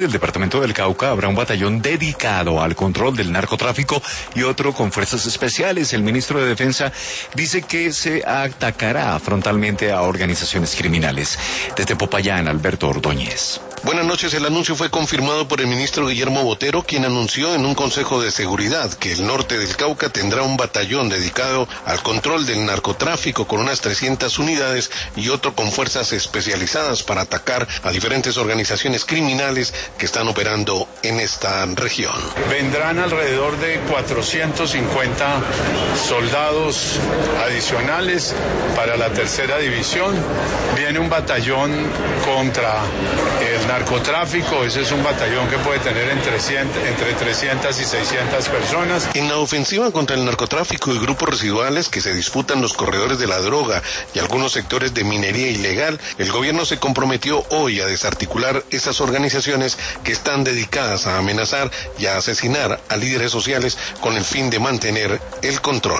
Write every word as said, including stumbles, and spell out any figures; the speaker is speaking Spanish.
del departamento del Cauca habrá un batallón dedicado al control del narcotráfico y otro con fuerzas especiales. El ministro de Defensa dice que se atacará frontalmente a organizaciones criminales. Desde Popayán, Alberto Ordóñez. Buenas noches. El anuncio fue confirmado por el ministro Guillermo Botero, quien anunció en un consejo de seguridad que el norte del Cauca tendrá un batallón dedicado al control del narcotráfico con unas trescientas unidades y otro con fuerzas especializadas para atacar a diferentes organizaciones criminales que están operando en esta región. Vendrán alrededor de cuatrocientos cincuenta soldados adicionales para la tercera división. Viene un batallón contra el narcotráfico. Ese es un batallón que puede tener entre, entre trescientas y seiscientas personas. En la ofensiva contra el narcotráfico y grupos residuales que se disputan los corredores de la droga y algunos sectores de minería ilegal, el gobierno se comprometió hoy a desarticular esas organizaciones que están dedicadas a amenazar y a asesinar a líderes sociales con el fin de mantener el control.